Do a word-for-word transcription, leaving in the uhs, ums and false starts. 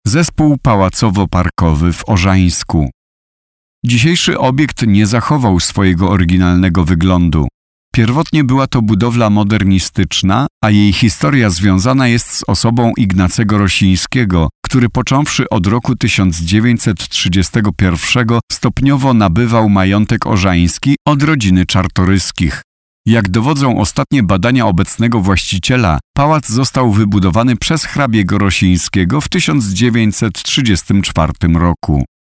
Zespół pałacowo-parkowy w Orzańsku. Dzisiejszy obiekt nie zachował swojego oryginalnego wyglądu. Pierwotnie była to budowla modernistyczna, a jej historia związana jest z osobą Ignacego Rosińskiego, który począwszy od roku tysiąc dziewięćset trzydziestego pierwszego stopniowo nabywał majątek orzański od rodziny Czartoryskich. Jak dowodzą ostatnie badania obecnego właściciela, pałac został wybudowany przez hrabiego Rosińskiego w tysiąc dziewięćset trzydziestym czwartym roku.